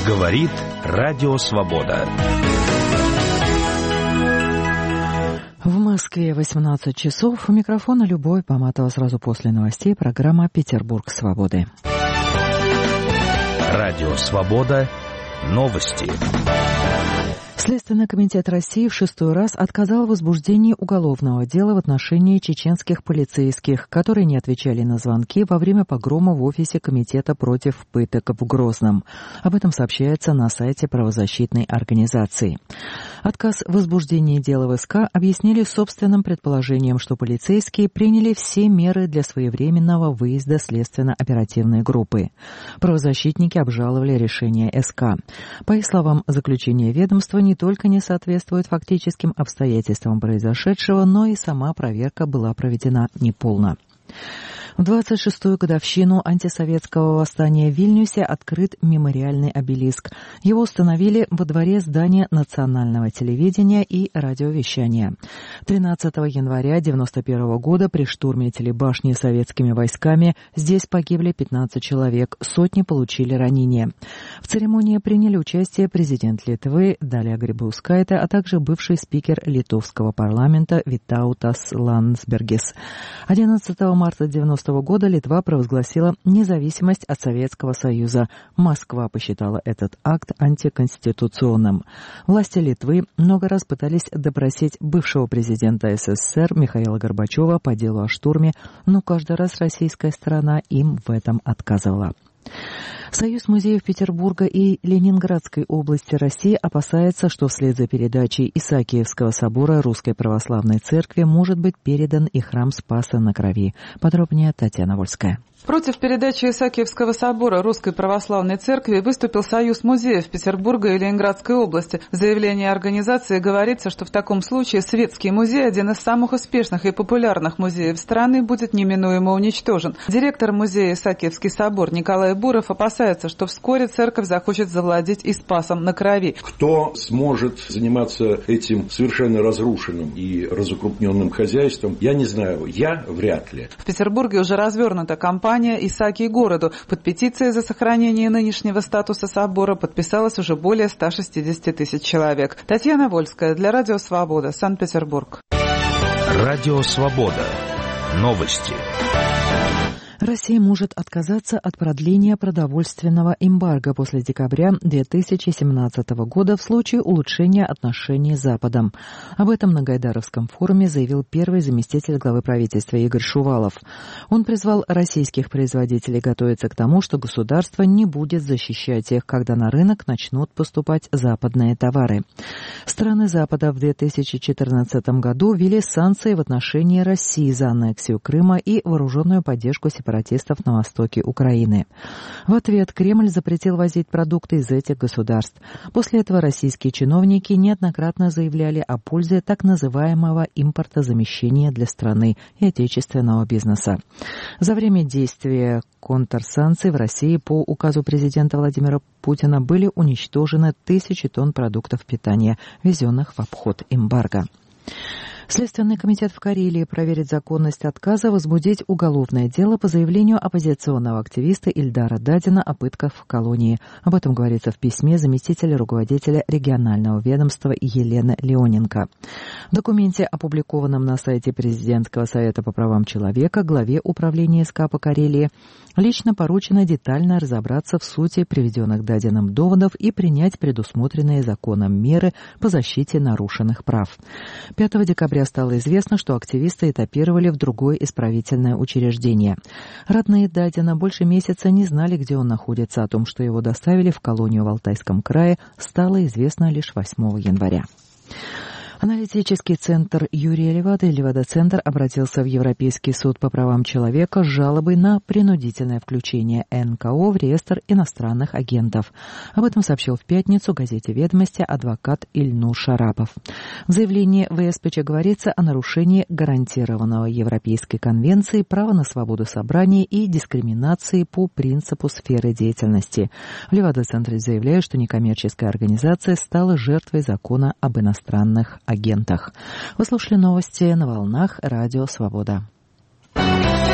Говорит Радио Свобода. В Москве 18 часов. У микрофона Любовь Поматова. Сразу после новостей программа «Петербург свободы». Радио Свобода. Новости. Следственный комитет России в 6-й раз отказал в возбуждении уголовного дела в отношении чеченских полицейских, которые не отвечали на звонки во время погрома в офисе Комитета против пыток в Грозном. Об этом сообщается на сайте правозащитной организации. Отказ в возбуждении дела в СК объяснили собственным предположением, что полицейские приняли все меры для своевременного выезда следственно-оперативной группы. Правозащитники обжаловали решение СК. По их словам, заключение ведомства не только не соответствует фактическим обстоятельствам произошедшего, но и сама проверка была проведена неполно. В 26-ю годовщину антисоветского восстания в Вильнюсе открыт мемориальный обелиск. Его установили во дворе здания национального телевидения и радиовещания. 13 января 1991 года при штурме телебашни советскими войсками здесь погибли 15 человек, сотни получили ранения. В церемонии приняли участие президент Литвы Далия Грибаускайте, а также бывший спикер литовского парламента Витаутас Ландсбергис. 11 марта 1990 года Литва провозгласила независимость от Советского Союза. Москва посчитала этот акт антиконституционным. Власти Литвы много раз пытались допросить бывшего президента СССР Михаила Горбачева по делу о штурме, но каждый раз российская сторона им в этом отказывала. Союз музеев Петербурга и Ленинградской области России опасается, что вслед за передачей Исаакиевского собора Русской Православной Церкви может быть передан и храм Спаса на Крови. Подробнее Татьяна Вольская. Против передачи Исаакиевского собора Русской Православной Церкви выступил Союз музеев Петербурга и Ленинградской области. В заявлении организации говорится, что в таком случае Светский музей, один из самых успешных и популярных музеев страны, будет неминуемо уничтожен. Директор музея Исаакиевский собор Николай Буров опасается, что вскоре церковь захочет завладеть и Спасом на Крови. Кто сможет заниматься этим совершенно разрушенным и разукрупненным хозяйством, я не знаю, я вряд ли. В Петербурге уже развернута кампания «Исаакий городу». Под петицией за сохранение нынешнего статуса собора подписалось уже более 160 тысяч человек. Татьяна Вольская для Радио Свобода, Санкт-Петербург. Радио Свобода. Новости. Россия может отказаться от продления продовольственного эмбарго после декабря 2017 года в случае улучшения отношений с Западом. Об этом на Гайдаровском форуме заявил первый заместитель главы правительства Игорь Шувалов. Он призвал российских производителей готовиться к тому, что государство не будет защищать их, когда на рынок начнут поступать западные товары. Страны Запада в 2014 году ввели санкции в отношении России за аннексию Крыма и вооруженную поддержку сепаратистов на востоке Украины. В ответ Кремль запретил возить продукты из этих государств. После этого российские чиновники неоднократно заявляли о пользе так называемого импортозамещения для страны и отечественного бизнеса. За время действия контрсанкций в России по указу президента Владимира Путина были уничтожены тысячи тонн продуктов питания, везенных в обход эмбарго. Следственный комитет в Карелии проверит законность отказа возбудить уголовное дело по заявлению оппозиционного активиста Ильдара Дадина о пытках в колонии. Об этом говорится в письме заместителя руководителя регионального ведомства Елены Леоненко. В документе, опубликованном на сайте Президентского совета по правам человека, главе управления СК по Карелии, лично поручено детально разобраться в сути приведенных Дадином доводов и принять предусмотренные законом меры по защите нарушенных прав. 5 декабря стало известно, что активисты этапировали в другое исправительное учреждение. Родные Дадина больше месяца не знали, где он находится. О том, что его доставили в колонию в Алтайском крае, стало известно лишь 8 января. Аналитический центр Юрия Левады, Левада-центр, обратился в Европейский суд по правам человека с жалобой на принудительное включение НКО в реестр иностранных агентов. Об этом сообщил в пятницу газете «Ведомости» адвокат Ильнур Шарапов. В заявлении ВСПЧ говорится о нарушении гарантированного Европейской конвенции права на свободу собрания и дискриминации по принципу сферы деятельности. В Левада-центре заявляют, что некоммерческая организация стала жертвой закона об иностранных агентах. Вы слушали новости на волнах Радио Свобода.